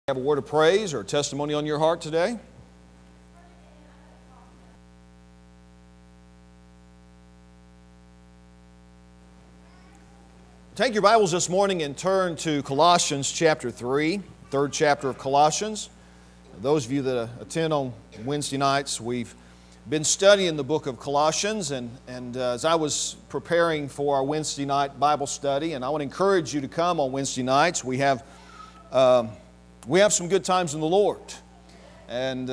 Have a word of praise or testimony on your heart today? Take your Bibles this morning and turn to Colossians chapter 3, third chapter of Colossians. Those of you that attend on Wednesday nights, we've been studying the book of Colossians, and as I was preparing for our Wednesday night Bible study, and I want to encourage you to come on Wednesday nights. We have some good times in the Lord, and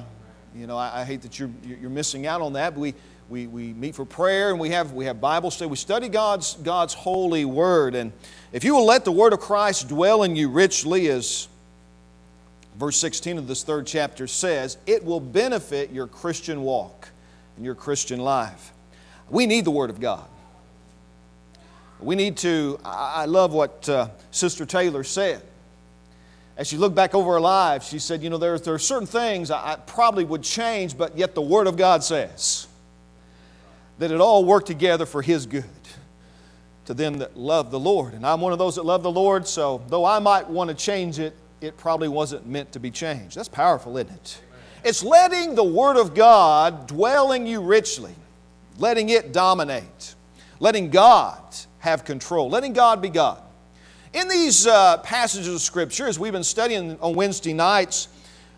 I hate that you're missing out on that. But we meet for prayer, and we have Bible study. We study God's holy Word, and if you will let the Word of Christ dwell in you richly, as verse 16 of this third chapter says, it will benefit your Christian walk and your Christian life. We need the Word of God. We need to. I love what Sister Taylor said. As she looked back over her life, she said, there are certain things I probably would change, but yet the Word of God says that it all worked together for His good to them that love the Lord. And I'm one of those that love the Lord, so though I might want to change it, it probably wasn't meant to be changed. That's powerful, isn't it? It's letting the Word of God dwell in you richly, letting it dominate, letting God have control, letting God be God. In these passages of Scripture, as we've been studying on Wednesday nights,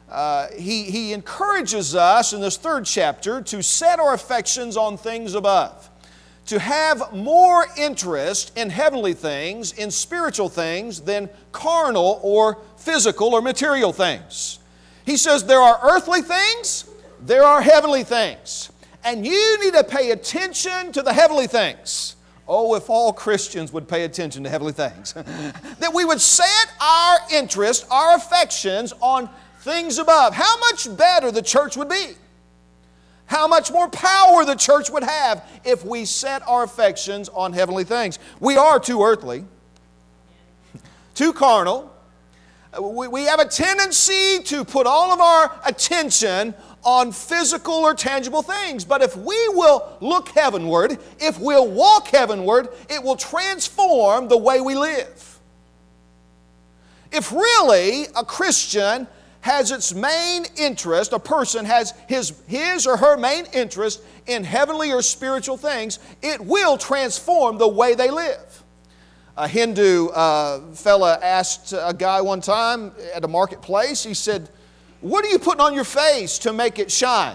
he encourages us in this third chapter to set our affections on things above, to have more interest in heavenly things, in spiritual things, than carnal or physical or material things. He says there are earthly things, there are heavenly things, and you need to pay attention to the heavenly things. Oh, if all Christians would pay attention to heavenly things. That we would set our interest, our affections on things above. How much better the church would be. How much more power the church would have if we set our affections on heavenly things. We are too earthly, too carnal. We have a tendency to put all of our attention on physical or tangible things. But if we will look heavenward, if we'll walk heavenward, it will transform the way we live. If really a Christian has its main interest, a person has his or her main interest in heavenly or spiritual things, it will transform the way they live. A Hindu fella asked a guy one time at a marketplace, he said, "What are you putting on your face to make it shine?"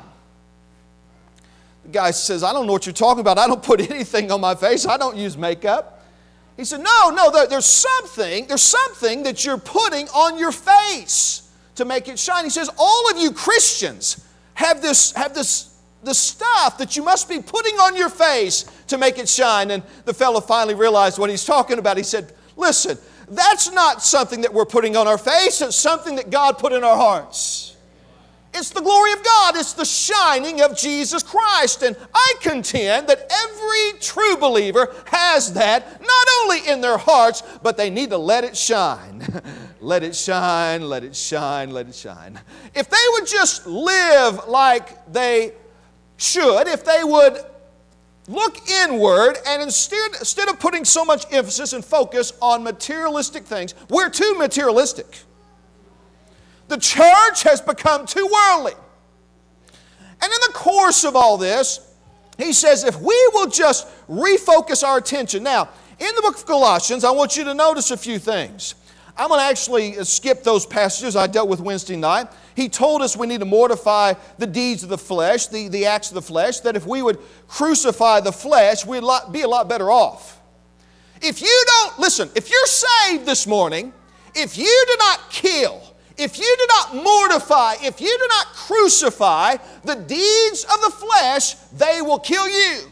The guy says, "I don't know what you're talking about. I don't put anything on my face. I don't use makeup." He said, No, there's something that you're putting on your face to make it shine. He says, all of you Christians have this stuff that you must be putting on your face to make it shine. And the fellow finally realized what he's talking about. He said, "Listen, that's not something that we're putting on our face. It's something that God put in our hearts. It's the glory of God. It's the shining of Jesus Christ." And I contend that every true believer has that, not only in their hearts, but they need to let it shine. Let it shine, let it shine, let it shine. If they would just live like they should, if they would look inward, and instead of putting so much emphasis and focus on materialistic things, we're too materialistic. The church has become too worldly. And in the course of all this, he says if we will just refocus our attention. Now, in the book of Colossians, I want you to notice a few things. I'm going to actually skip those passages I dealt with Wednesday night. He told us we need to mortify the deeds of the flesh, the acts of the flesh, that if we would crucify the flesh, we'd be a lot better off. If you're saved this morning, if you do not kill, if you do not mortify, if you do not crucify the deeds of the flesh, they will kill you.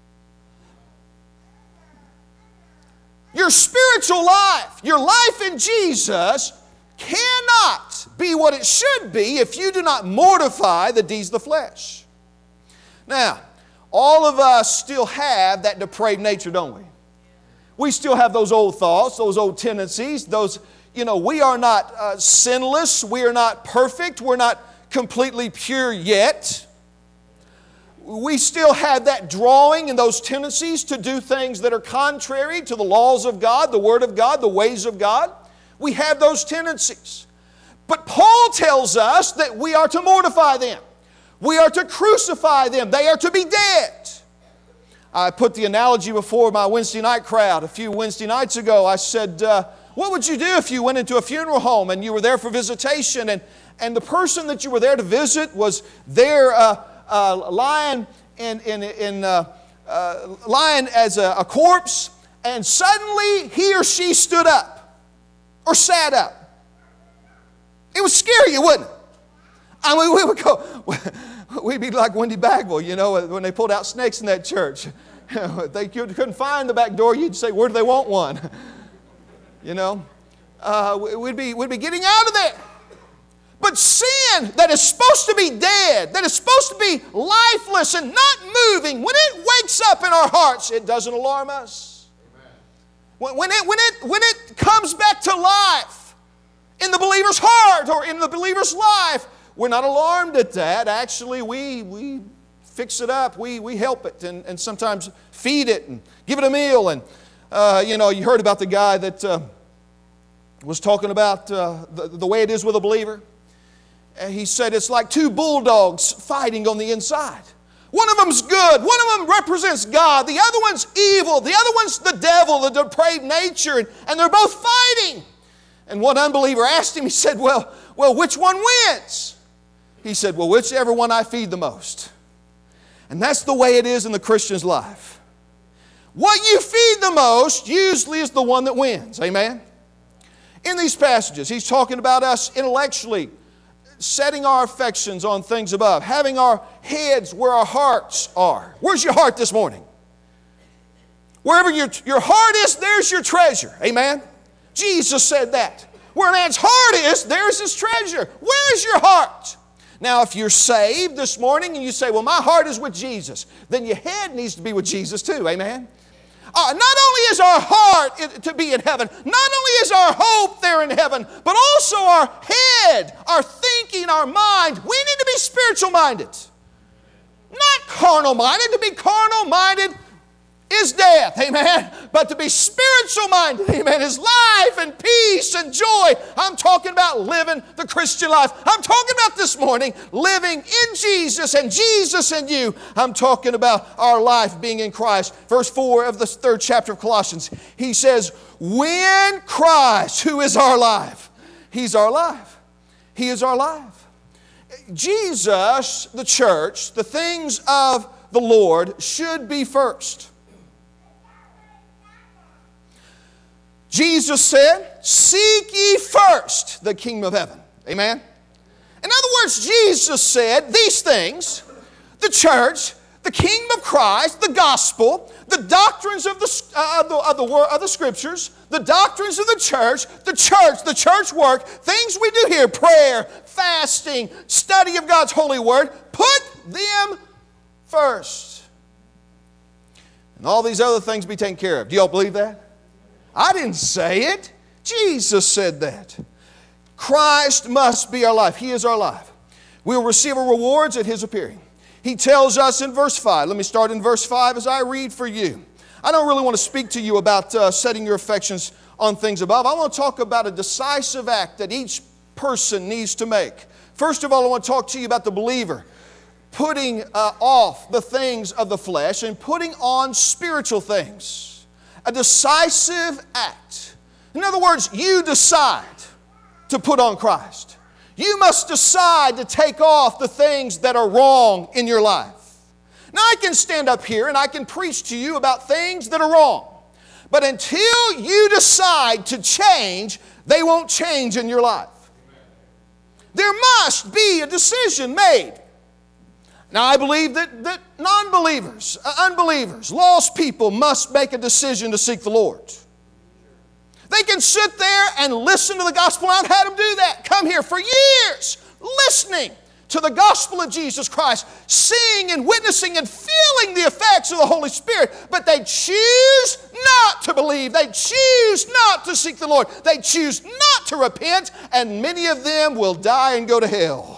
Your spiritual life, your life in Jesus, cannot be what it should be if you do not mortify the deeds of the flesh. Now, all of us still have that depraved nature, don't we? We still have those old thoughts, those old tendencies, we are not sinless, we are not perfect, we're not completely pure yet. We still have that drawing and those tendencies to do things that are contrary to the laws of God, the Word of God, the ways of God. We have those tendencies. But Paul tells us that we are to mortify them. We are to crucify them. They are to be dead. I put the analogy before my Wednesday night crowd a few Wednesday nights ago. I said, what would you do if you went into a funeral home and you were there for visitation and the person that you were there to visit was there lying lying as a corpse, and suddenly he or she stood up or sat up? It would scare you, wouldn't it? I mean, we would go, we'd be like Wendy Bagwell, you know, when they pulled out snakes in that church. They couldn't find the back door, you'd say, where do they want one? You know, we'd be getting out of there. But sin that is supposed to be dead, that is supposed to be lifeless and not moving, when it wakes up in our hearts, it doesn't alarm us. When it comes back to life in the believer's heart or in the believer's life, we're not alarmed at that. Actually, we fix it up. We help it and sometimes feed it and give it a meal. And, you heard about the guy that was talking about the way it is with a believer. He said it's like two bulldogs fighting on the inside. One of them's good. One of them represents God. The other one's evil. The other one's the devil, the depraved nature. And they're both fighting. And one unbeliever asked him, he said, well, which one wins? He said, well, whichever one I feed the most. And that's the way it is in the Christian's life. What you feed the most usually is the one that wins. Amen? In these passages, he's talking about us intellectually setting our affections on things above, having our heads where our hearts are. Where's your heart this morning? Wherever your heart is, there's your treasure. Amen? Jesus said that. Where a man's heart is, there's his treasure. Where is your heart? Now, if you're saved this morning and you say, well, my heart is with Jesus, then your head needs to be with Jesus too. Amen? Not only is our heart to be in heaven, not only is our hope there in heaven, but also our head, our thinking, our mind. We need to be spiritual-minded. Not carnal-minded. To be carnal-minded is death, amen? But to be spiritual-minded, amen, is life and peace and joy. I'm talking about living the Christian life. I'm talking about this morning living in Jesus and Jesus in you. I'm talking about our life being in Christ. Verse 4 of the 3rd chapter of Colossians, he says, when Christ, who is our life, He's our life. He is our life. Jesus, the church, the things of the Lord should be first. Jesus said, seek ye first the kingdom of heaven. Amen? In other words, Jesus said these things, the church, the kingdom of Christ, the gospel, the doctrines of the Scriptures, the doctrines of the church work, things we do here, prayer, fasting, study of God's holy word, put them first. And all these other things be taken care of. Do y'all believe that? I didn't say it. Jesus said that. Christ must be our life. He is our life. We will receive our rewards at His appearing. He tells us in verse 5. Let me start in verse 5 as I read for you. I don't really want to speak to you about setting your affections on things above. I want to talk about a decisive act that each person needs to make. First of all, I want to talk to you about the believer putting off the things of the flesh and putting on spiritual things. A decisive act. In other words, you decide to put on Christ. You must decide to take off the things that are wrong in your life. Now, I can stand up here and I can preach to you about things that are wrong. But until you decide to change, they won't change in your life. There must be a decision made. Now, I believe that non-believers, unbelievers, lost people must make a decision to seek the Lord. They can sit there and listen to the gospel. I've had them do that. Come here for years, listening to the gospel of Jesus Christ, seeing and witnessing and feeling the effects of the Holy Spirit. But they choose not to believe. They choose not to seek the Lord. They choose not to repent, and many of them will die and go to hell.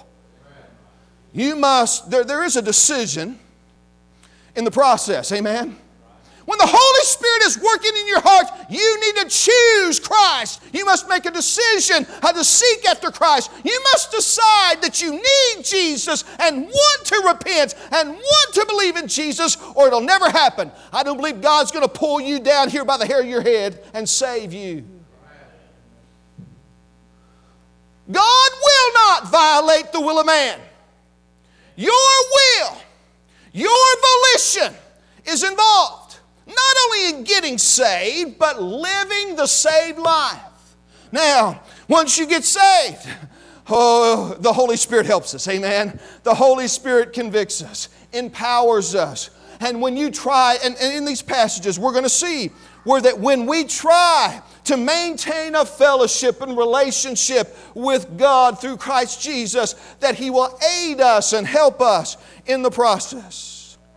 You must, there is a decision in the process, amen? When the Holy Spirit is working in your heart, you need to choose Christ. You must make a decision how to seek after Christ. You must decide that you need Jesus and want to repent and want to believe in Jesus, or it'll never happen. I don't believe God's going to pull you down here by the hair of your head and save you. God will not violate the will of man. Your will, your volition is involved. Not only in getting saved, but living the saved life. Now, once you get saved, the Holy Spirit helps us, amen? The Holy Spirit convicts us, empowers us. And when you try, and in these passages we're going to see where that when we try to maintain a fellowship and relationship with God through Christ Jesus, that He will aid us and help us in the process.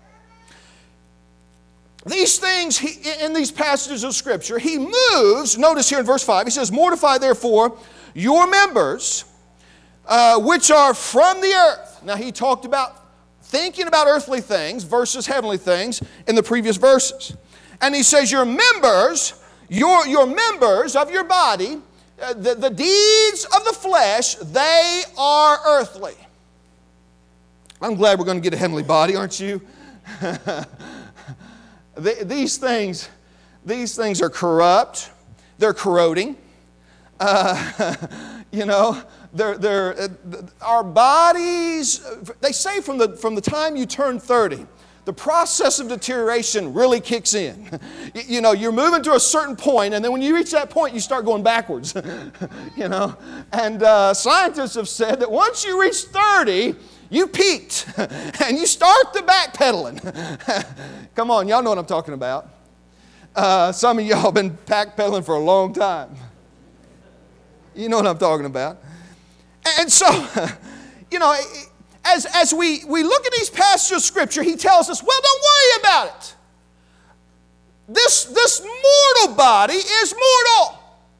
These things, in these passages of Scripture, He moves, notice here in verse 5, He says, mortify therefore your members, which are from the earth. Now He talked about thinking about earthly things versus heavenly things in the previous verses. And He says your members, your members of your body, the deeds of the flesh, they are earthly. I'm glad we're going to get a heavenly body, aren't you? These things are corrupt. They're corroding. Our bodies, they say from the time you turn 30, the process of deterioration really kicks in. You're moving to a certain point, and then when you reach that point, you start going backwards. And scientists have said that once you reach 30, you peaked, and you start the backpedaling. Come on, y'all know what I'm talking about. Some of y'all have been backpedaling for a long time. You know what I'm talking about. And so, as we look at these passages of Scripture, He tells us, well, don't worry about it. This mortal body is mortal.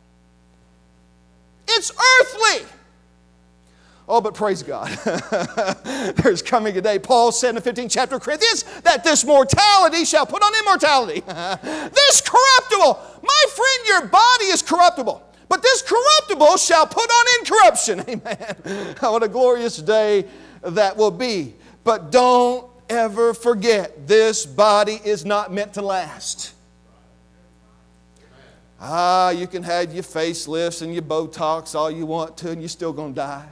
It's earthly. Oh, but praise God. There's coming a day, Paul said in the 15th chapter of Corinthians, that this mortality shall put on immortality. This corruptible, my friend, your body is corruptible, but this corruptible shall put on incorruption. Amen. What a glorious day that will be. But don't ever forget, this body is not meant to last. You can have your facelifts and your Botox all you want to, and you're still going to die.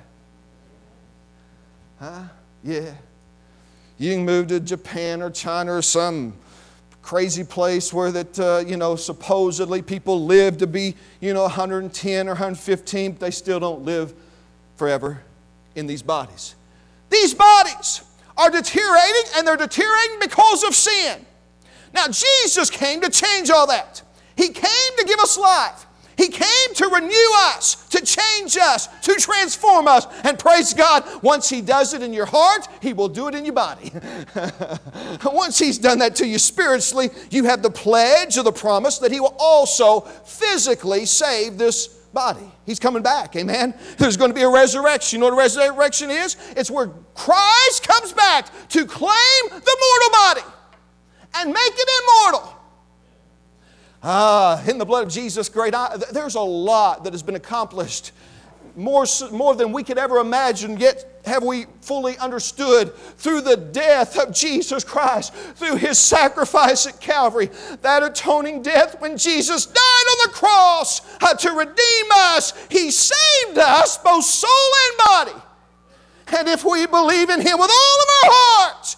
Yeah. You can move to Japan or China or some crazy place where that, supposedly people live to be, 110 or 115, but they still don't live forever in these bodies. These bodies are deteriorating, and they're deteriorating because of sin. Now, Jesus came to change all that. He came to give us life. He came to renew us, to change us, to transform us. And praise God, once He does it in your heart, He will do it in your body. Once He's done that to you spiritually, you have the pledge or the promise that He will also physically save this body. He's coming back, amen? There's going to be a resurrection. You know what a resurrection is? It's where Christ comes back to claim the mortal body and make it immortal. In the blood of Jesus, there's a lot that has been accomplished, more than we could ever imagine, yet have we fully understood through the death of Jesus Christ, through His sacrifice at Calvary, that atoning death when Jesus died on the cross to redeem us. He saved us, both soul and body. And if we believe in Him with all of our heart,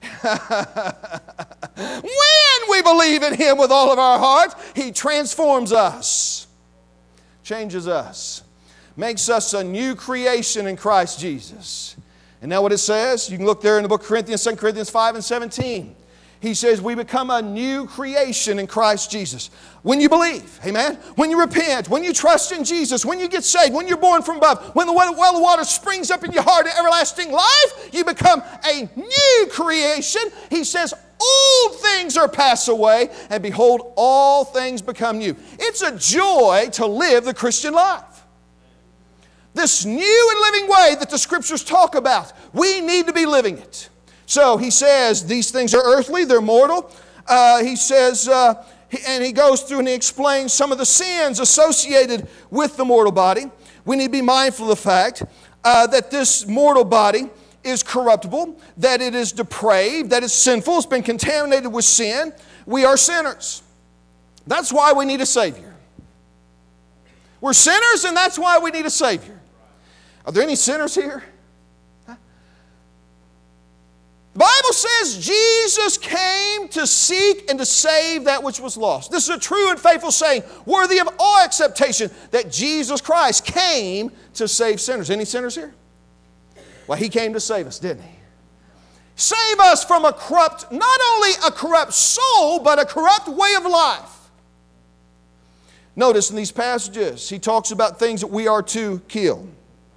when we believe in Him with all of our heart, He transforms us, changes us, makes us a new creation in Christ Jesus. And now what it says, you can look there in the book of Corinthians, 2 Corinthians 5 and 17. He says we become a new creation in Christ Jesus. When you believe, amen? When you repent, when you trust in Jesus, when you get saved, when you're born from above, when the well of water springs up in your heart to everlasting life, you become a new creation. He says old things are passed away, and behold, all things become new. It's a joy to live the Christian life. This new and living way that the Scriptures talk about, we need to be living it. So he says these things are earthly, they're mortal. He says, and he goes through and he explains some of the sins associated with the mortal body. We need to be mindful of the fact that this mortal body is corruptible, that it is depraved, that it's sinful, it's been contaminated with sin. We are sinners. That's why we need a Savior. We're sinners, and that's why we need a Savior. Are there any sinners here? The Bible says Jesus came to seek and to save that which was lost. This is a true and faithful saying, worthy of all acceptation, that Jesus Christ came to save sinners. Any sinners here? Well, He came to save us, didn't He? Save us from a corrupt, not only a corrupt soul, but a corrupt way of life. Notice in these passages, He talks about things that we are to kill.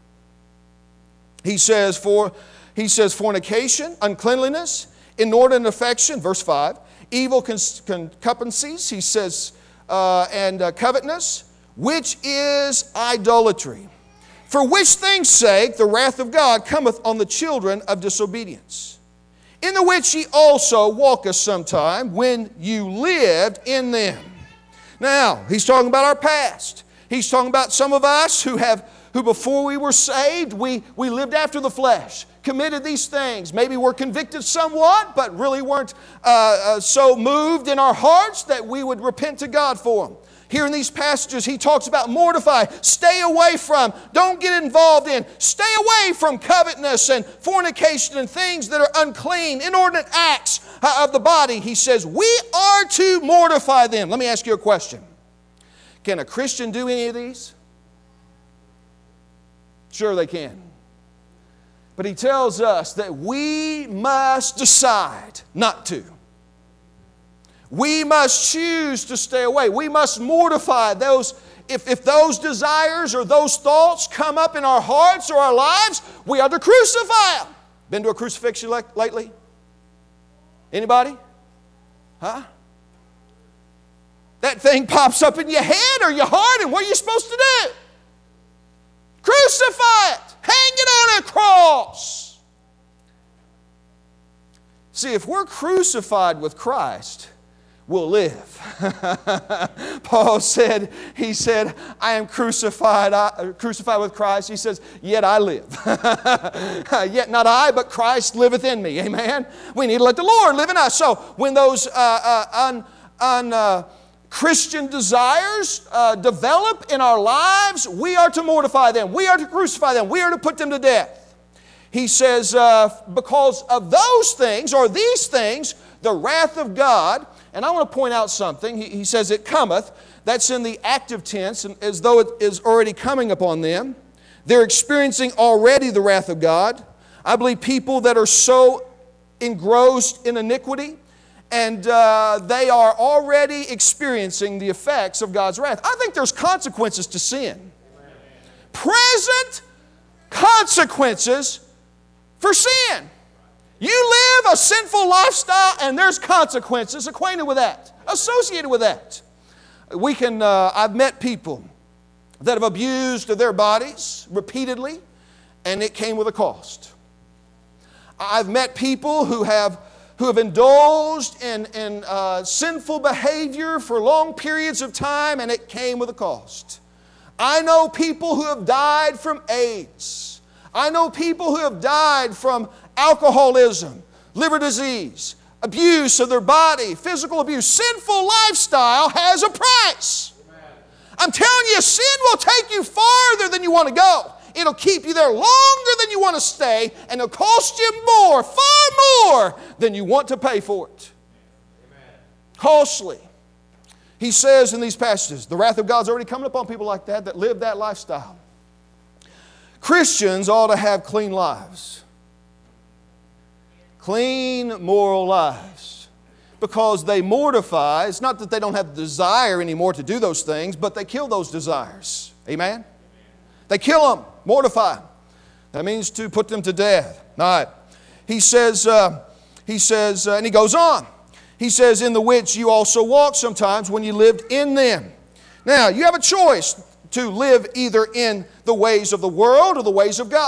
He says fornication, uncleanliness, inordinate affection, verse 5, evil concupiscences, he says, and covetousness, which is idolatry. For which things' sake the wrath of God cometh on the children of disobedience, in the which ye also walketh sometime when you lived in them. Now, he's talking about our past. He's talking about some of us who before we were saved, we lived after the flesh, committed these things. Maybe we're convicted somewhat, but really weren't so moved in our hearts that we would repent to God for them. Here in these passages, he talks about mortify, stay away from, don't get involved in, stay away from covetousness and fornication and things that are unclean, inordinate acts of the body. He says, we are to mortify them. Let me ask you a question. Can a Christian do any of these? Sure they can. But he tells us that we must decide not to. We must choose to stay away. We must mortify those. If those desires or those thoughts come up in our hearts or our lives, we are to crucify them. Been to a crucifixion lately? Anybody? Huh? That thing pops up in your head or your heart, and what are you supposed to do? Crucify it. Hang it on a cross. See, if we're crucified with Christ, we'll live. Paul said, he said, I am crucified with Christ. He says, yet I live. Yet not I, but Christ liveth in me. Amen? We need to let the Lord live in us. So when those Christian desires develop in our lives, we are to mortify them. We are to crucify them. We are to put them to death. He says, because of those things, or these things, the wrath of God, and I want to point out something. He says it cometh. That's in the active tense, as though it is already coming upon them. They're experiencing already the wrath of God. I believe people that are so engrossed in iniquity, and they are already experiencing the effects of God's wrath. I think there's consequences to sin. Present consequences for sin. You live a sinful lifestyle, and there's consequences acquainted with that, associated with that. I've met people that have abused their bodies repeatedly, and it came with a cost. I've met people who have indulged in sinful behavior for long periods of time, and it came with a cost. I know people who have died from AIDS. I know people who have died from alcoholism, liver disease, abuse of their body, physical abuse. Sinful lifestyle has a price. Amen. I'm telling you, sin will take you farther than you want to go. It'll keep you there longer than you want to stay, and it'll cost you more, far more than you want to pay for it. Amen. Costly. He says in these passages, the wrath of God's already coming upon people like that live that lifestyle. Christians ought to have clean lives. Clean, moral lives. Because they mortify. It's not that they don't have the desire anymore to do those things, but they kill those desires. Amen? They kill them, mortify them. That means to put them to death. All right. He says, and he goes on. He says, in the which you also walked sometimes when you lived in them. Now, you have a choice to live either in the ways of the world or the ways of God.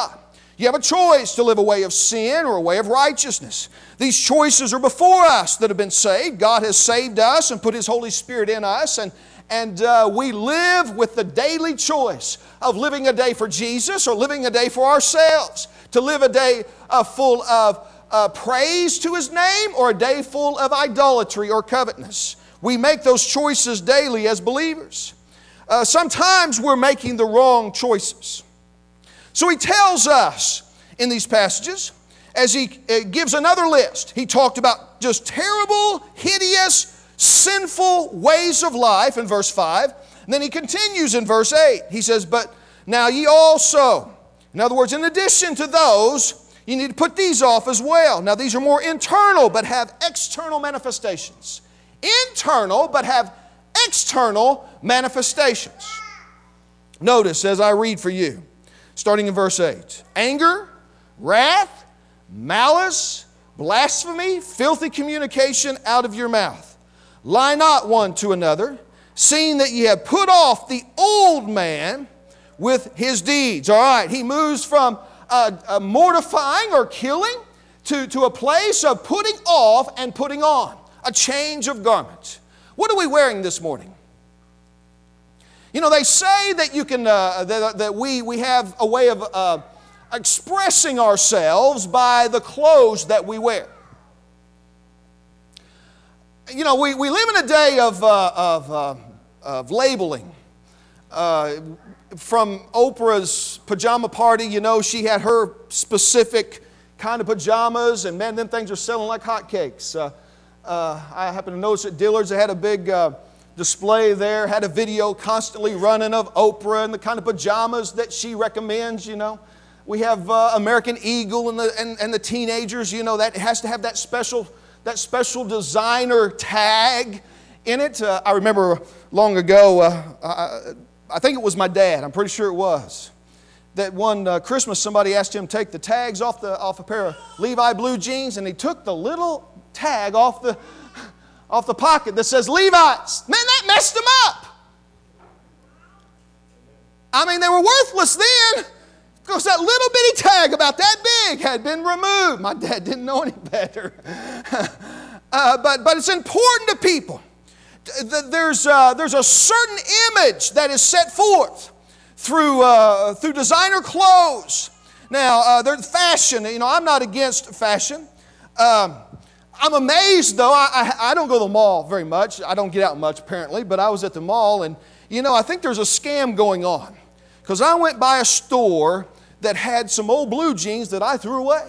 You have a choice to live a way of sin or a way of righteousness. These choices are before us that have been saved. God has saved us and put His Holy Spirit in us, and we live with the daily choice of living a day for Jesus or living a day for ourselves. To live a day full of praise to His name or a day full of idolatry or covetousness. We make those choices daily as believers. Sometimes we're making the wrong choices. So He tells us in these passages, as He gives another list, He talked about just terrible, hideous, sinful ways of life in verse 5. And then He continues in verse 8. He says, but now ye also. In other words, in addition to those, you need to put these off as well. Now these are more internal but have external manifestations. Internal but have external manifestations. Notice as I read for you, starting in verse 8. Anger, wrath, malice, blasphemy, filthy communication out of your mouth. Lie not one to another, seeing that ye have put off the old man with his deeds. All right, he moves from mortifying or killing to a place of putting off and putting on. A change of garment. What are we wearing this morning? You know, they say that you can that we have a way of expressing ourselves by the clothes that we wear. You know, we live in a day of labeling. From Oprah's pajama party, you know, she had her specific kind of pajamas, and man, them things are selling like hotcakes. I happened to notice at Dillard's they had a big display there, had a video constantly running of Oprah and the kind of pajamas that she recommends, you know. We have American Eagle and the teenagers, you know, that has to have that special designer tag in it. I remember long ago, I think it was my dad, I'm pretty sure it was, that one Christmas somebody asked him to take the tags off a pair of Levi blue jeans, and he took the little tag off the pocket that says Levi's. Man, that messed him up. I mean, they were worthless then because that little bitty tag about that big had been removed. My dad didn't know any better. But it's important to people. There's a certain image that is set forth through designer clothes. Now, there's fashion. You know, I'm not against fashion. I'm amazed, though. I don't go to the mall very much. I don't get out much, apparently. But I was at the mall, and, you know, I think there's a scam going on. Because I went by a store that had some old blue jeans that I threw away.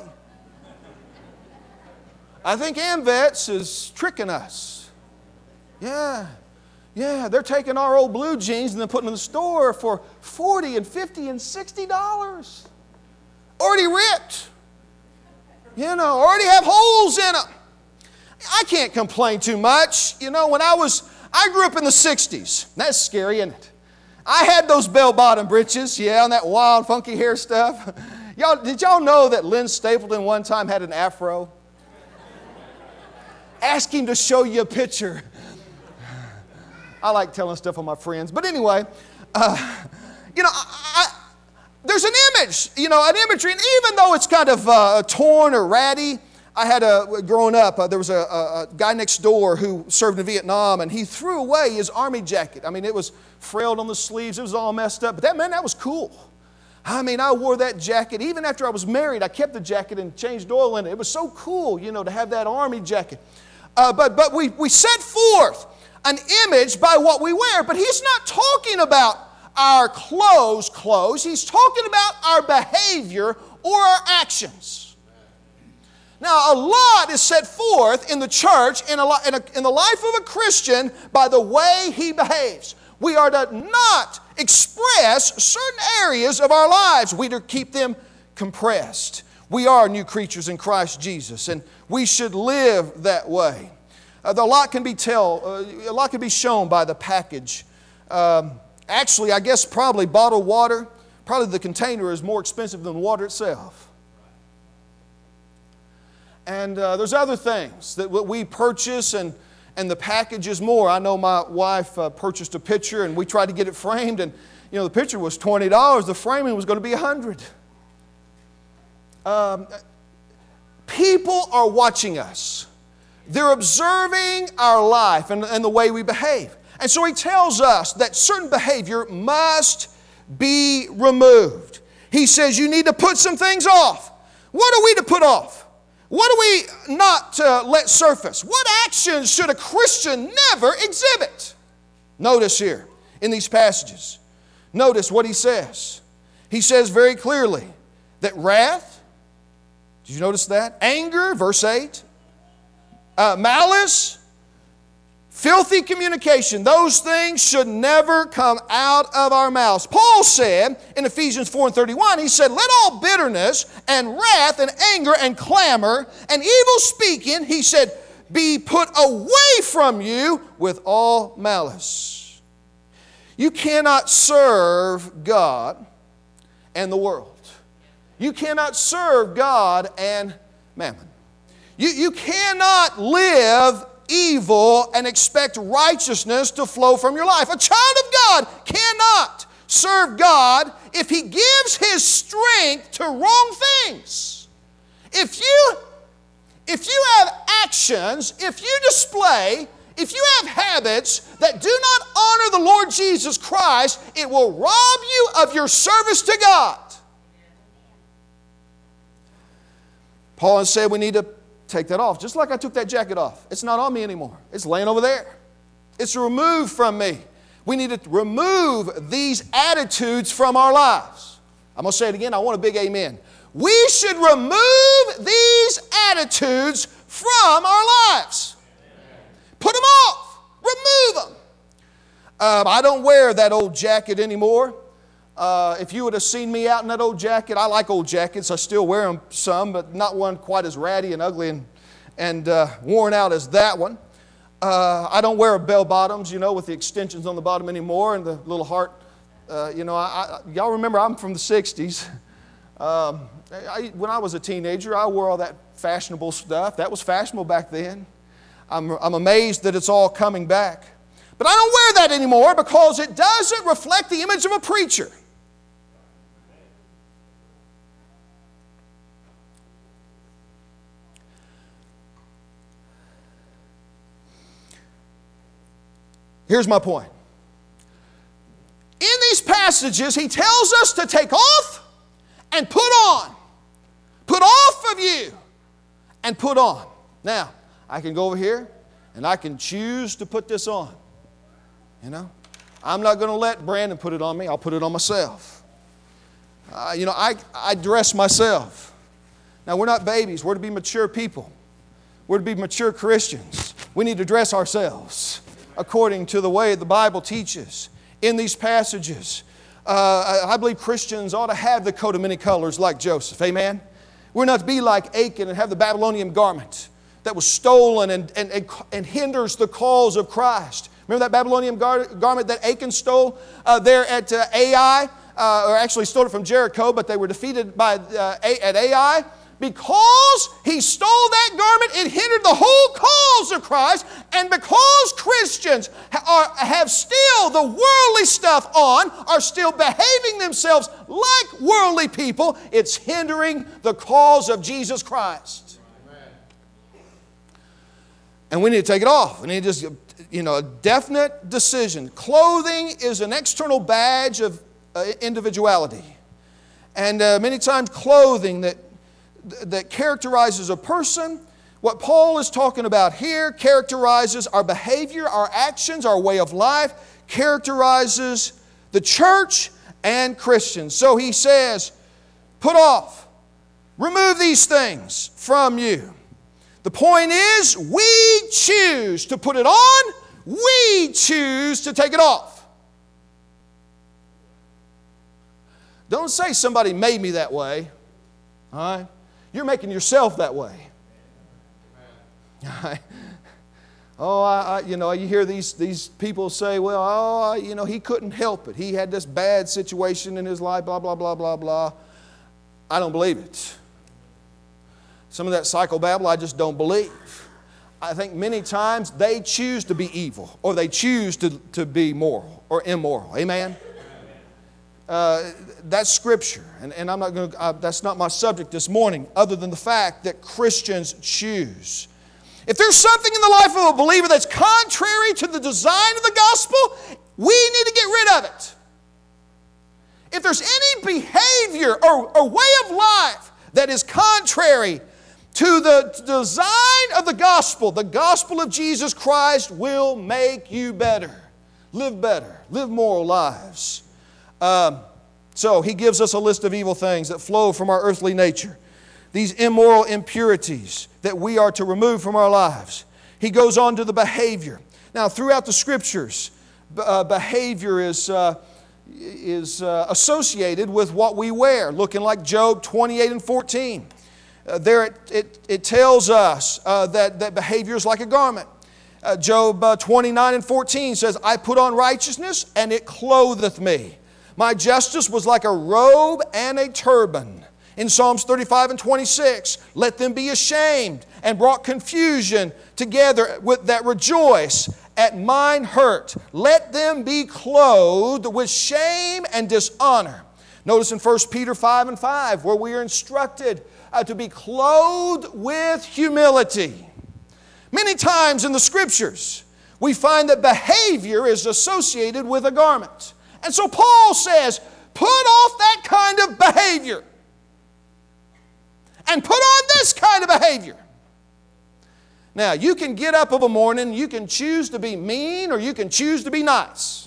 I think AMVETS is tricking us. Yeah, they're taking our old blue jeans and then putting them in the store for $40 and $50 and $60. Already ripped. You know, already have holes in them. I can't complain too much. You know, I grew up in the 60s. That's scary, isn't it? I had those bell-bottom breeches, yeah, and that wild, funky hair stuff. Did y'all know that Lynn Stapleton one time had an afro? Ask him to show you a picture. I like telling stuff on my friends. But anyway, you know, there's an image, you know, an imagery. And even though it's kind of torn or ratty, I had growing up, there was a guy next door who served in Vietnam, and he threw away his army jacket. I mean, it was frayed on the sleeves. It was all messed up. But that was cool. I mean, I wore that jacket. Even after I was married, I kept the jacket and changed oil in it. It was so cool, you know, to have that army jacket. But we set forth an image by what we wear. But he's not talking about our clothes. He's talking about our behavior or our actions. Now, a lot is set forth in the church, in the life of a Christian, by the way he behaves. We are to not express certain areas of our lives. We are to keep them compressed. We are new creatures in Christ Jesus, and we should live that way. A lot can be shown by the package. Actually, I guess probably bottled water, probably the container is more expensive than the water itself. And there's other things that we purchase, and the package is more. I know my wife purchased a picture, and we tried to get it framed, and you know the picture was $20. The framing was going to be $100. people are watching us. They're observing our life and the way we behave. And so he tells us that certain behavior must be removed. He says you need to put some things off. What are we to put off? What do we not let surface? What actions should a Christian never exhibit? Notice here in these passages. Notice what he says. He says very clearly that wrath, did you notice that? Anger, verse 8. Malice, filthy communication, those things should never come out of our mouths. Paul said in Ephesians 4:31, he said, let all bitterness and wrath and anger and clamor and evil speaking, he said, be put away from you with all malice. You cannot serve God and the world. You cannot serve God and mammon. You cannot live evil and expect righteousness to flow from your life. A child of God cannot serve God if he gives his strength to wrong things. If you have actions, if you display, if you have habits that do not honor the Lord Jesus Christ, it will rob you of your service to God. Paul has said we need to take that off. Just like I took that jacket off. It's not on me anymore. It's laying over there. It's removed from me. We need to remove these attitudes from our lives. I'm going to say it again. I want a big amen. We should remove these attitudes from our lives. Put them off. Remove them. I don't wear that old jacket anymore. If you would have seen me out in that old jacket, I like old jackets. I still wear them some, but not one quite as ratty and ugly and worn out as that one. I don't wear bell bottoms, with the extensions on the bottom anymore and the little heart. Y'all remember I'm from the 60s. When I was a teenager, I wore all that fashionable stuff. That was fashionable back then. I'm amazed that it's all coming back. But I don't wear that anymore because it doesn't reflect the image of a preacher. Here's my point. In these passages, he tells us to take off and put on. Put off of you and put on. Now, I can go over here and I can choose to put this on. I'm not going to let Brandon put it on me. I'll put it on myself. I dress myself. Now, we're not babies. We're to be mature people. We're to be mature Christians. We need to dress ourselves according to the way the Bible teaches. In these passages, I believe Christians ought to have the coat of many colors like Joseph. Amen? We're not to be like Achan and have the Babylonian garment that was stolen and hinders the cause of Christ. Remember that Babylonian garment that Achan stole there at Ai? Or actually stole it from Jericho, but they were defeated at Ai. Because he stole that garment, it hindered the whole cause of Christ. And because Christians have still the worldly stuff on, are still behaving themselves like worldly people, it's hindering the cause of Jesus Christ. And we need to take it off. We need to just, a definite decision. Clothing is an external badge of individuality. And many times clothing that characterizes a person, what Paul is talking about here characterizes our behavior, our actions, our way of life, characterizes the church and Christians. So he says, put off, remove these things from you. The point is, we choose to put it on, we choose to take it off. Don't say somebody made me that way. All right? You're making yourself that way. You hear these people say, well, he couldn't help it. He had this bad situation in his life, blah, blah, blah, blah, blah. I don't believe it. Some of that psychobabble I just don't believe. I think many times they choose to be evil or they choose to be moral or immoral. Amen? That's Scripture. And I'm not going to, that's not my subject this morning, other than the fact that Christians choose. If there's something in the life of a believer that's contrary to the design of the gospel, we need to get rid of it. If there's any behavior or way of life that is contrary to the design of the gospel of Jesus Christ will make you better, live moral lives. So he gives us a list of evil things that flow from our earthly nature. These immoral impurities that we are to remove from our lives. He goes on to the behavior. Now, throughout the Scriptures, behavior is associated with what we wear, looking like Job 28 and 14. There it tells us that behavior is like a garment. Job 29 and 14 says, I put on righteousness, and it clotheth me. My justice was like a robe and a turban. In Psalms 35 and 26, let them be ashamed and brought confusion together that rejoice at mine hurt. Let them be clothed with shame and dishonor. Notice in 1 Peter 5 and 5, where we are instructed to be clothed with humility. Many times in the Scriptures, we find that behavior is associated with a garment. And so Paul says, put off that kind of behavior and put on this kind of behavior. Now, you can get up of a morning, you can choose to be mean or you can choose to be nice.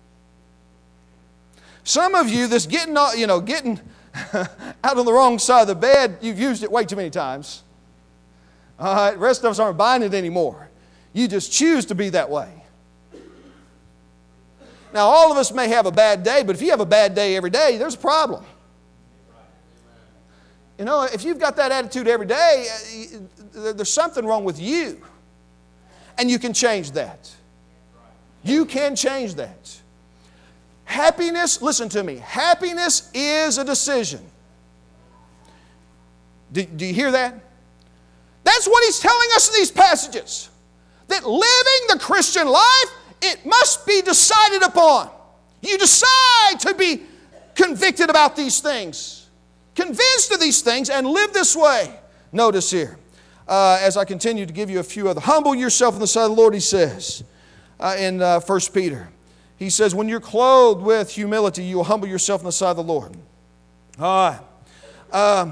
Some of you that's getting out on the wrong side of the bed, you've used it way too many times. All right, the rest of us aren't buying it anymore. You just choose to be that way. Now, all of us may have a bad day, but if you have a bad day every day, there's a problem. You know, if you've got that attitude every day, there's something wrong with you. And you can change that. You can change that. Happiness, listen to me, happiness is a decision. Do you hear that? That's what he's telling us in these passages. That living the Christian life, it must be decided upon. You decide to be convicted about these things, convinced of these things, and live this way. Notice here, as I continue to give you a few other, humble yourself in the sight of the Lord, he says in 1 Peter. He says, when you're clothed with humility, you will humble yourself in the sight of the Lord. All right.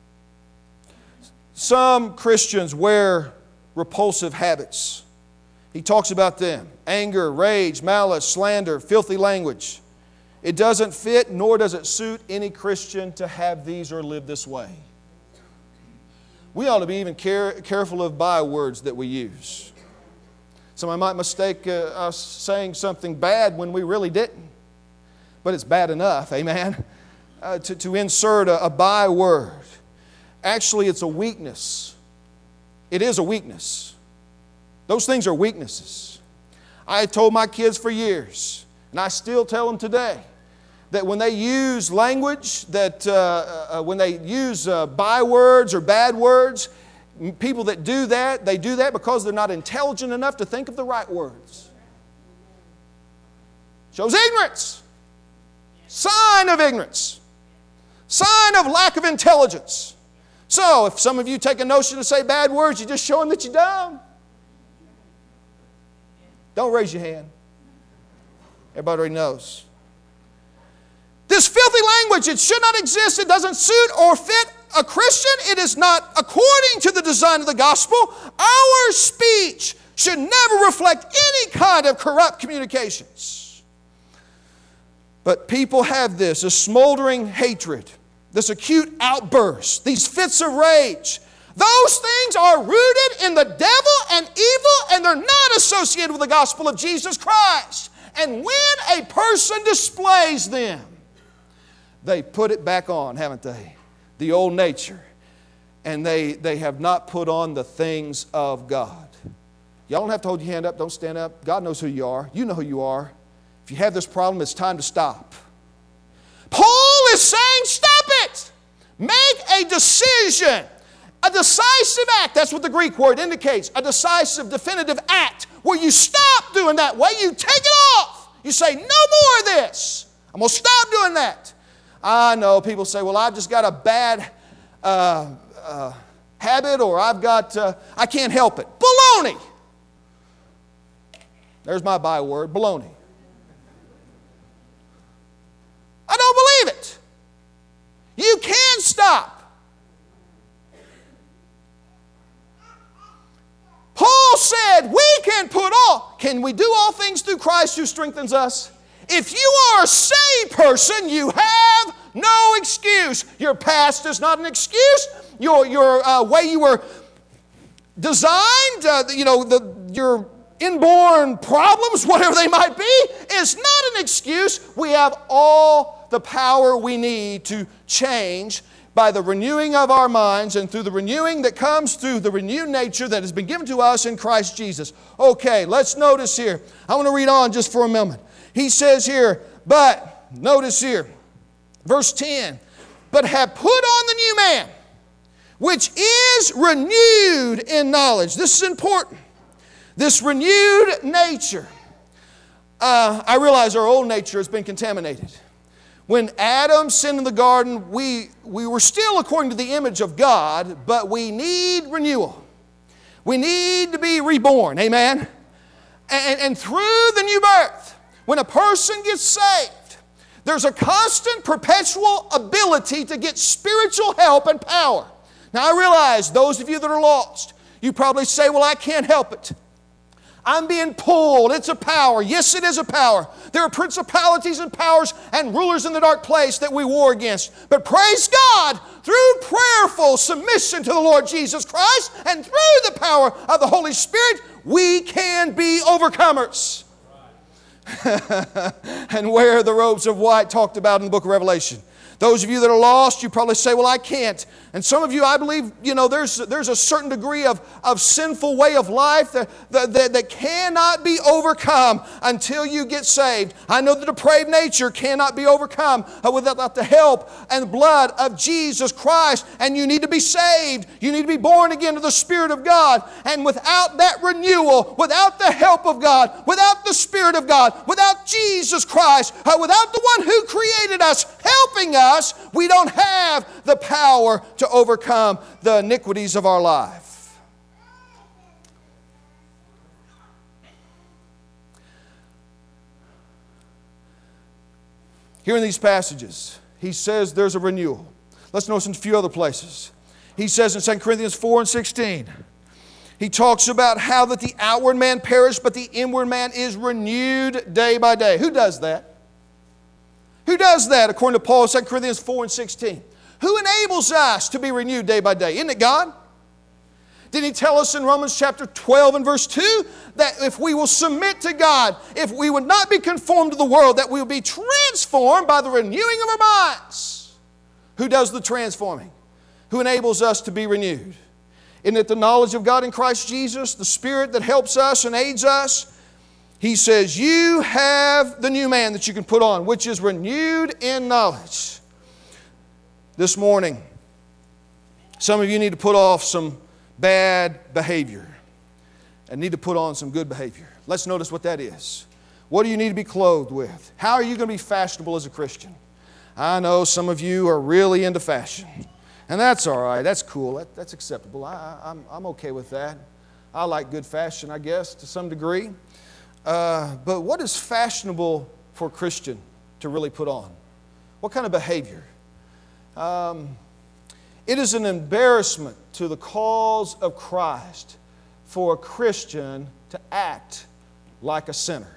Some Christians wear repulsive habits. He talks about them. Anger, rage, malice, slander, filthy language. It doesn't fit, nor does it suit any Christian to have these or live this way. We ought to be even careful of bywords that we use. Somebody might mistake us saying something bad when we really didn't. But it's bad enough, amen, to insert a byword. Actually, it's a weakness. It is a weakness. Those things are weaknesses. I told my kids for years, and I still tell them today, that when they use language, when they use bywords or bad words, people that do that, they do that because they're not intelligent enough to think of the right words. Shows ignorance. Sign of ignorance. Sign of lack of intelligence. So, if some of you take a notion to say bad words, you're just showing that you're dumb. Don't raise your hand. Everybody already knows. This filthy language, it should not exist. It doesn't suit or fit a Christian. It is not according to the design of the gospel. Our speech should never reflect any kind of corrupt communications. But people have this smoldering hatred, this acute outburst, these fits of rage. Those things are rooted in the devil and evil, and they're not associated with the gospel of Jesus Christ. And when a person displays them, they put it back on, haven't they? The old nature. And they have not put on the things of God. Y'all don't have to hold your hand up. Don't stand up. God knows who you are. You know who you are. If you have this problem, it's time to stop. Paul is saying, stop it. Make a decision. A decisive act. That's what the Greek word indicates. A decisive, definitive act where you stop doing that way. You take it off. You say, no more of this. I'm going to stop doing that. I know people say, well, I've just got a bad habit, or I can't help it. Baloney. There's my byword, baloney. I don't believe it. You can stop. Paul said can we do all things through Christ who strengthens us? If you are a saved person, you have no excuse. Your past is not an excuse. Your way you were designed, your inborn problems, whatever they might be, is not an excuse. We have all the power we need to change by the renewing of our minds and through the renewing that comes through the renewed nature that has been given to us in Christ Jesus. Okay, let's notice here. I want to read on just for a moment. He says here, but, notice here, verse 10, but have put on the new man, which is renewed in knowledge. This is important. This renewed nature. I realize our old nature has been contaminated. When Adam sinned in the garden, we were still according to the image of God, but we need renewal. We need to be reborn, amen? And through the new birth, when a person gets saved, there's a constant, perpetual ability to get spiritual help and power. Now I realize those of you that are lost, you probably say, well, I can't help it. I'm being pulled. It's a power. Yes, it is a power. There are principalities and powers and rulers in the dark place that we war against. But praise God, through prayerful submission to the Lord Jesus Christ and through the power of the Holy Spirit, we can be overcomers. And wear the robes of white talked about in the book of Revelation. Those of you that are lost, you probably say, well, I can't. And some of you, I believe, there's a certain degree of sinful way of life that cannot be overcome until you get saved. I know the depraved nature cannot be overcome without the help and blood of Jesus Christ. And you need to be saved. You need to be born again to the Spirit of God. And without that renewal, without the help of God, without the Spirit of God, without Jesus Christ, without the one who created us helping us, we don't have the power to overcome the iniquities of our life. Here in these passages, he says there's a renewal. Let's notice in a few other places. He says in 2 Corinthians 4 and 16, he talks about how that the outward man perished, but the inward man is renewed day by day. Who does that? Who does that according to Paul, 2 Corinthians 4 and 16? Who enables us to be renewed day by day? Isn't it God? Didn't He tell us in Romans chapter 12 and verse 2 that if we will submit to God, if we would not be conformed to the world, that we will be transformed by the renewing of our minds? Who does the transforming? Who enables us to be renewed? Isn't it the knowledge of God in Christ Jesus, the Spirit that helps us and aids us? He says, you have the new man that you can put on, which is renewed in knowledge. This morning, some of you need to put off some bad behavior and need to put on some good behavior. Let's notice what that is. What do you need to be clothed with? How are you going to be fashionable as a Christian? I know some of you are really into fashion, and that's all right. That's cool. That's acceptable. I'm okay with that. I like good fashion, I guess, to some degree. But what is fashionable for a Christian to really put on? What kind of behavior? It is an embarrassment to the cause of Christ for a Christian to act like a sinner.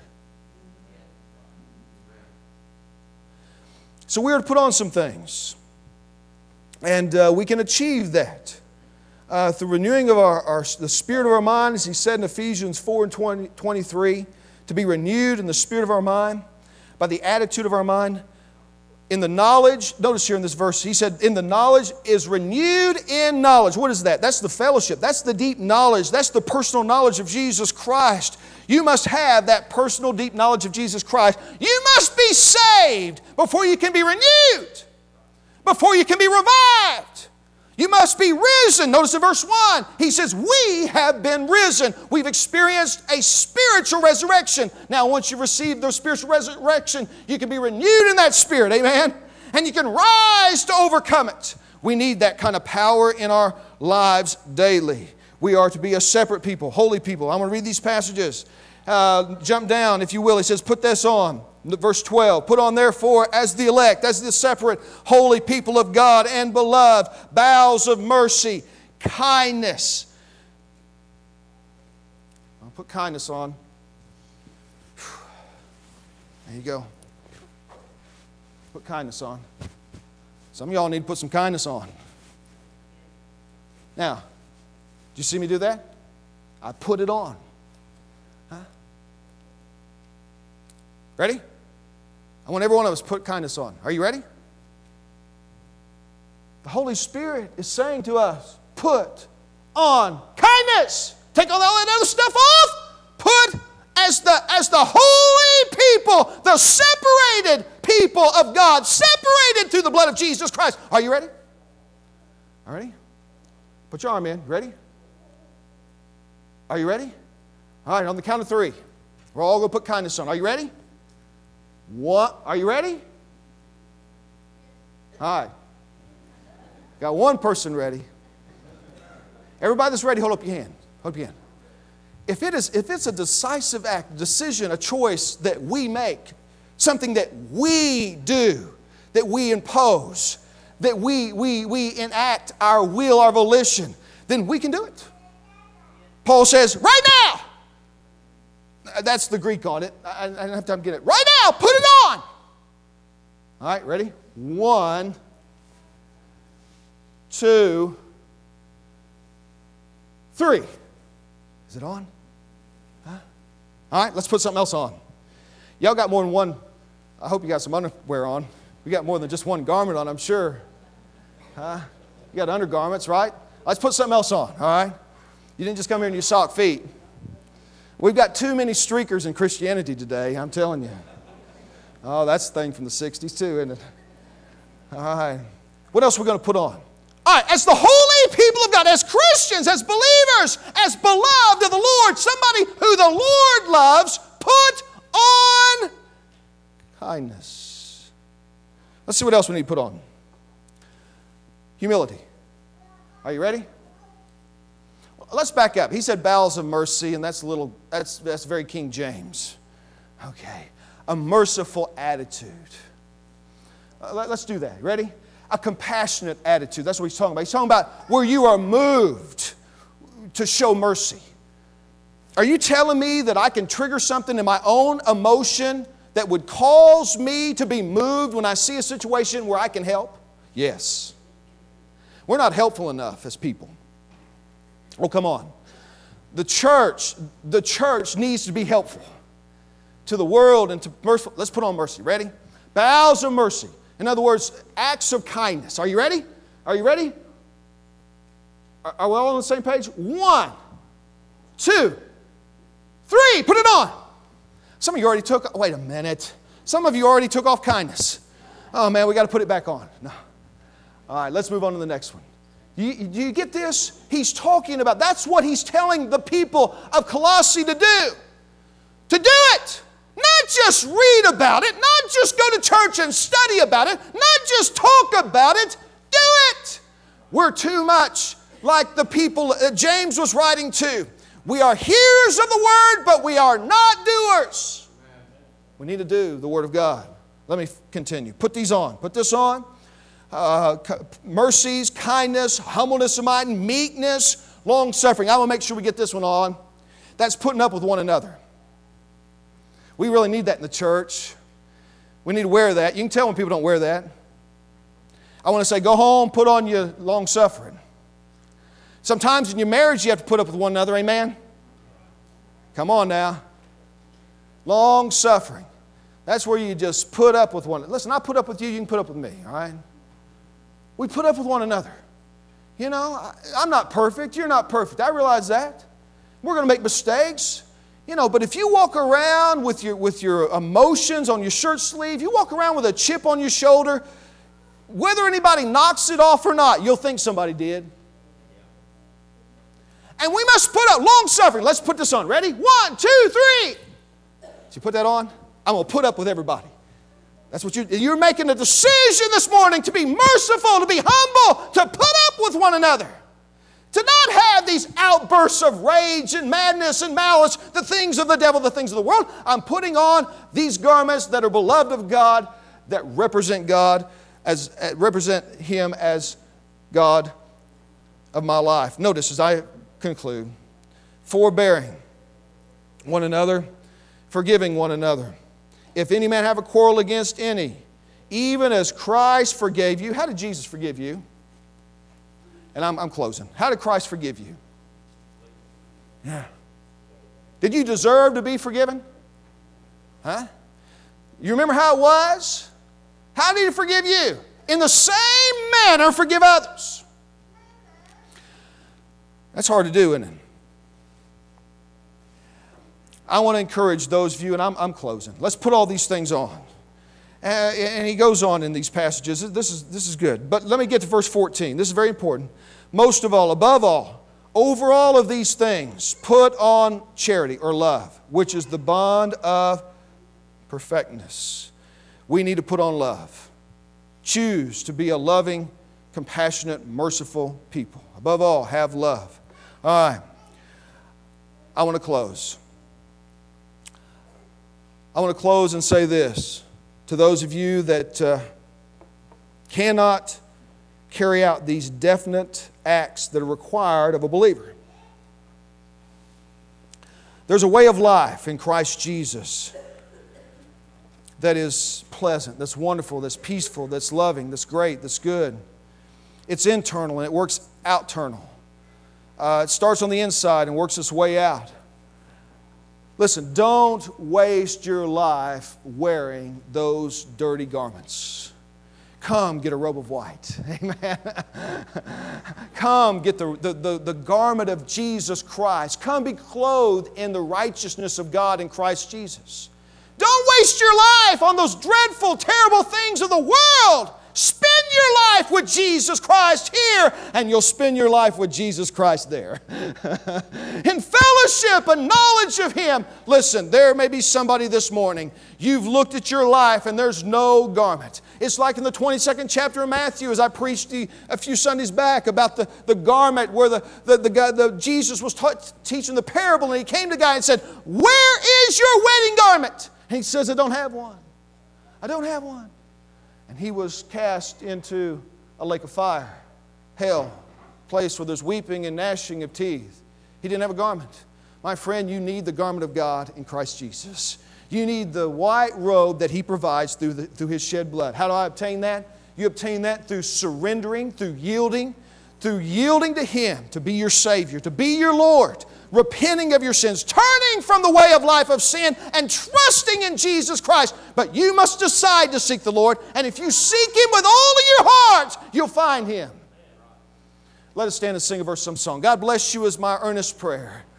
So we are to put on some things. And we can achieve that through renewing of the spirit of our mind, as he said in Ephesians 4 and 23, to be renewed in the spirit of our mind, by the attitude of our mind. In the knowledge, notice here in this verse, he said, in the knowledge is renewed in knowledge. What is that? That's the fellowship. That's the deep knowledge. That's the personal knowledge of Jesus Christ. You must have that personal deep knowledge of Jesus Christ. You must be saved before you can be renewed, before you can be revived. You must must be risen. Notice in verse 1, he says, we have been risen. We've experienced a spiritual resurrection. Now, once you've received the spiritual resurrection, you can be renewed in that spirit, amen? And you can rise to overcome it. We need that kind of power in our lives daily. We are to be a separate people, holy people. I'm going to read these passages. Jump down, if you will. He says, put this on. Verse 12, put on therefore as the elect, as the separate holy people of God and beloved, bowels of mercy, kindness. I'll put kindness on. There you go. Put kindness on. Some of y'all need to put some kindness on. Now, did you see me do that? I put it on. Huh? Ready? I want every one of us to put kindness on. Are you ready? The Holy Spirit is saying to us, put on kindness. Take all that other stuff off. Put as the holy people, the separated people of God, separated through the blood of Jesus Christ. Are you ready? All ready? Put your arm in. Ready? Are you ready? All right, on the count of 3. We're all going to put kindness on. Are you ready? What? Are you ready? All right. Got one person ready. Everybody that's ready, hold up your hand. Hold up your hand. If it's a decisive act, decision, a choice that we make, something that we do, that we impose, that we enact our will, our volition, then we can do it. Paul says, right now. That's the Greek on it. I don't have time to get it. Right now, put it on. All right, ready? 1, 2, 3. Is it on? Huh? All right, let's put something else on. Y'all got more than one. I hope you got some underwear on. We got more than just one garment on, I'm sure. Huh? You got undergarments, right? Let's put something else on, all right? You didn't just come here in your sock feet. We've got too many streakers in Christianity today, I'm telling you. Oh, that's the thing from the 60s too, isn't it? All right. What else are we going to put on? All right, as the holy people of God, as Christians, as believers, as beloved of the Lord, somebody who the Lord loves, put on kindness. Let's see what else we need to put on. Humility. Are you ready? Let's back up. He said bowels of mercy, and that's very King James. Okay. A merciful attitude. Let's do that. Ready? A compassionate attitude. That's what he's talking about. He's talking about where you are moved to show mercy. Are you telling me that I can trigger something in my own emotion that would cause me to be moved when I see a situation where I can help? Yes. We're not helpful enough as people. Oh, come on. The church needs to be helpful to the world and to merciful. Let's put on mercy. Ready? Bowels of mercy. In other words, acts of kindness. Are you ready? Are you ready? Are we all on the same page? 1, 2, 3. Put it on. Some of you already took, wait a minute. Some of you already took off kindness. Oh man, we got to put it back on. No. All right, let's move on to the next one. Do you get this? He's talking about, that's what he's telling the people of Colossae to do. To do it. Not just read about it. Not just go to church and study about it. Not just talk about it. Do it. We're too much like the people that James was writing to. We are hearers of the word, but we are not doers. We need to do the word of God. Let me continue. Put these on. Put this on. Mercies, kindness, humbleness of mind, meekness, long-suffering. I will make sure we get this one on. That's putting up with one another. We really need that in the church. We need to wear that. You can tell when people don't wear that. I want to say, go home, put on your long-suffering. Sometimes in your marriage, you have to put up with one another. Amen? Come on now. Long-suffering. That's where you just put up with one another. Listen, I put up with you, you can put up with me, all right? We put up with one another. You know, I'm not perfect. You're not perfect. I realize that. We're going to make mistakes. You know, but if you walk around with your emotions on your shirt sleeve, you walk around with a chip on your shoulder, whether anybody knocks it off or not, you'll think somebody did. And we must put up long suffering. Let's put this on. Ready? 1, 2, 3. Did you put that on? I'm going to put up with everybody. That's what you're making a decision this morning, to be merciful, to be humble, to put up with one another. To not have these outbursts of rage and madness and malice, the things of the devil, the things of the world. I'm putting on these garments that are beloved of God, that represent God, represent Him as God of my life. Notice as I conclude, forbearing one another, forgiving one another. If any man have a quarrel against any, even as Christ forgave you. How did Jesus forgive you? And I'm closing. How did Christ forgive you? Yeah. Did you deserve to be forgiven? Huh? You remember how it was? How did He forgive you? In the same manner, forgive others. That's hard to do, isn't it? I want to encourage those of you, and I'm closing. Let's put all these things on. And he goes on in these passages. This is good. But let me get to verse 14. This is very important. Most of all, above all, over all of these things, put on charity or love, which is the bond of perfectness. We need to put on love. Choose to be a loving, compassionate, merciful people. Above all, have love. All right. I want to close. I want to close and say this to those of you that cannot carry out these definite acts that are required of a believer. There's a way of life in Christ Jesus that is pleasant, that's wonderful, that's peaceful, that's loving, that's great, that's good. It's internal and it works outernal. It starts on the inside and works its way out. Listen, don't waste your life wearing those dirty garments. Come get a robe of white. Amen. Come get the garment of Jesus Christ. Come be clothed in the righteousness of God in Christ Jesus. Don't waste your life on those dreadful, terrible things of the world. Spend your life with Jesus Christ here, and you'll spend your life with Jesus Christ there. In fellowship and knowledge of Him. Listen, there may be somebody this morning, you've looked at your life and there's no garment. It's like in the 22nd chapter of Matthew, as I preached a few Sundays back about the garment where Jesus was teaching the parable, and He came to the guy and said, "Where is your wedding garment?" And he says, "I don't have one. I don't have one." And he was cast into a lake of fire, hell, place where there's weeping and gnashing of teeth. He didn't have a garment. My friend, you need the garment of God in Christ Jesus. You need the white robe that He provides through His shed blood. How do I obtain that? You obtain that through surrendering, through yielding to Him to be your Savior, to be your Lord, repenting of your sins, turning from the way of life of sin and trusting in Jesus Christ. But you must decide to seek the Lord, and if you seek Him with all of your heart, you'll find Him. Let us stand and sing a verse of some song. God bless you is my earnest prayer.